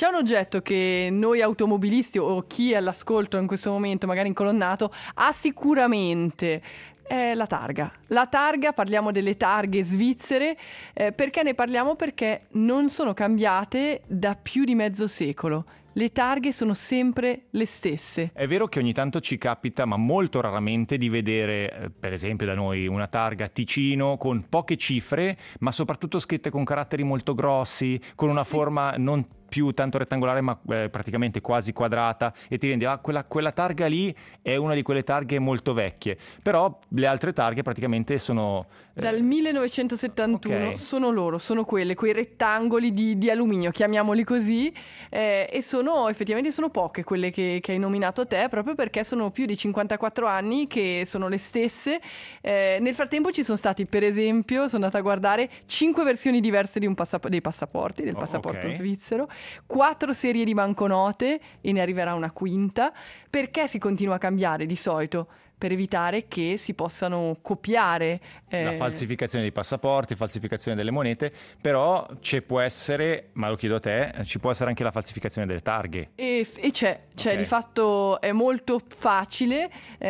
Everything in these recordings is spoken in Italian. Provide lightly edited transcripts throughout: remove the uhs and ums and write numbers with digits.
C'è un oggetto che noi automobilisti o chi è all'ascolto in questo momento, magari incolonnato, ha sicuramente. È la targa. La targa, parliamo delle targhe svizzere, perché ne parliamo? Perché non sono cambiate da più di mezzo secolo. Le targhe sono sempre le stesse. È vero che ogni tanto ci capita, ma molto raramente, di vedere, per esempio da noi, una targa Ticino con poche cifre, ma soprattutto scritte con caratteri molto grossi, con una forma non più tanto rettangolare ma praticamente quasi quadrata, e ti rendi quella targa lì è una di quelle targhe molto vecchie, però le altre targhe praticamente sono dal 1971. Okay. sono quei rettangoli di alluminio, chiamiamoli così, e effettivamente sono poche quelle che hai nominato te, proprio perché sono più di 54 anni che sono le stesse. Nel frattempo ci sono stati, per esempio, sono andata a guardare 5 versioni diverse dei passaporti, del passaporto okay. svizzero, 4 serie di banconote, e ne arriverà una quinta. Perché si continua a cambiare di solito? Per evitare che si possano copiare la falsificazione dei passaporti, falsificazione delle monete, però ci può essere, ma lo chiedo a te, ci può essere anche la falsificazione delle targhe. E c'è, Okay. Di fatto è molto facile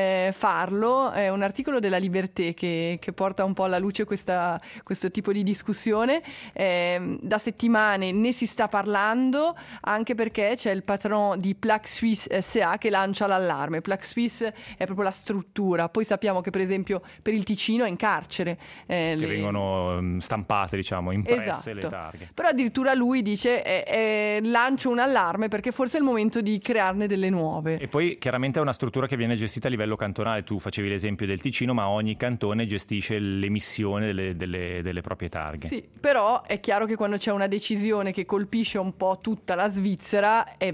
farlo. È un articolo della Liberté che porta un po' alla luce questo tipo di discussione. Da settimane ne si sta parlando, anche perché c'è il patron di Plaque Suisse SA che lancia l'allarme. Plaque Suisse è proprio la struttura. Poi sappiamo che per esempio per il Ticino è in carcere. Che vengono stampate, diciamo, impresse Esatto. le targhe. Però addirittura lui dice lancio un allarme perché forse è il momento di crearne delle nuove. E poi chiaramente è una struttura che viene gestita a livello cantonale. Tu facevi l'esempio del Ticino, ma ogni cantone gestisce l'emissione delle proprie targhe. Sì, però è chiaro che quando c'è una decisione che colpisce un po' tutta la Svizzera è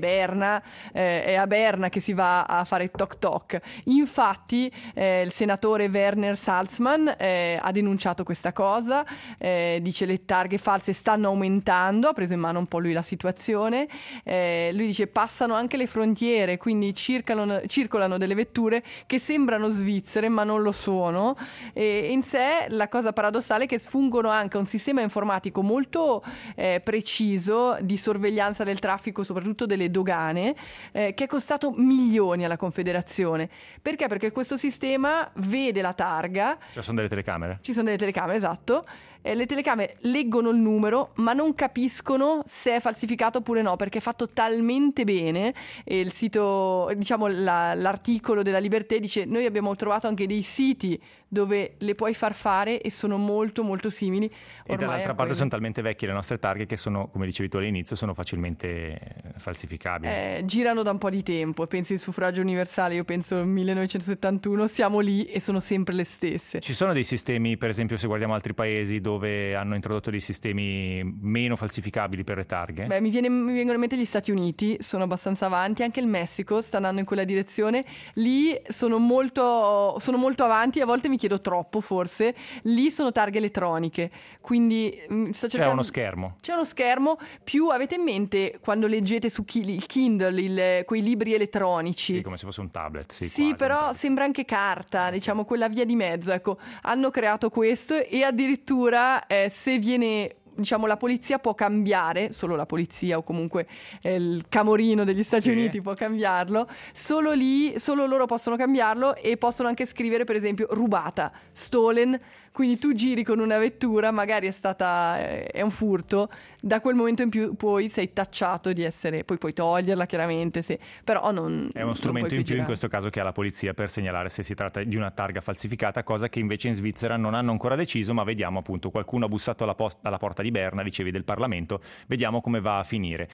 a Berna che si va a fare toc toc. Infatti il senatore Werner Salzmann ha denunciato questa cosa, dice le targhe false stanno aumentando, ha preso in mano un po' lui la situazione. Lui dice passano anche le frontiere, quindi circolano delle vetture che sembrano svizzere ma non lo sono, e in sé la cosa paradossale è che sfungono anche a un sistema informatico molto preciso di sorveglianza del traffico, soprattutto delle dogane, che è costato milioni alla Confederazione. Perché? Perché questo sistema vede la targa. Cioè sono delle telecamere? Ci sono delle telecamere, esatto. Le telecamere leggono il numero ma non capiscono se è falsificato oppure no, perché è fatto talmente bene. E il sito, diciamo l'articolo della Liberté dice: noi abbiamo trovato anche dei siti dove le puoi far fare e sono molto molto simili. E dall'altra parte sono talmente vecchie le nostre targhe che sono, come dicevi tu all'inizio, sono facilmente falsificabili. Girano da un po' di tempo. Pensi il suffragio universale, io penso 1971, siamo lì e sono sempre le stesse. Ci sono dei sistemi, per esempio se guardiamo altri paesi dove hanno introdotto dei sistemi meno falsificabili per le targhe? Beh, mi vengono in mente gli Stati Uniti, sono abbastanza avanti, anche il Messico sta andando in quella direzione. Lì sono molto avanti, a volte mi chiedo troppo forse. Lì sono targhe elettroniche, quindi sto cercando. C'è uno schermo, più avete in mente quando leggete su il Kindle, quei libri elettronici? Sì, come se fosse un tablet. Sì, però sembra anche carta, diciamo quella via di mezzo. Ecco, hanno creato questo e addirittura se viene, diciamo, la polizia può cambiare, solo la polizia o comunque il camorino degli Stati Uniti può cambiarlo, solo loro possono cambiarlo, e possono anche scrivere per esempio rubata, stolen. Quindi tu giri con una vettura, magari è un furto, da quel momento in poi sei tacciato di essere, poi puoi toglierla chiaramente, però non è uno strumento non in puoi più in questo caso che ha la polizia per segnalare se si tratta di una targa falsificata, cosa che invece in Svizzera non hanno ancora deciso, ma vediamo appunto, qualcuno ha bussato alla porta di Berna, dicevi del Parlamento, vediamo come va a finire.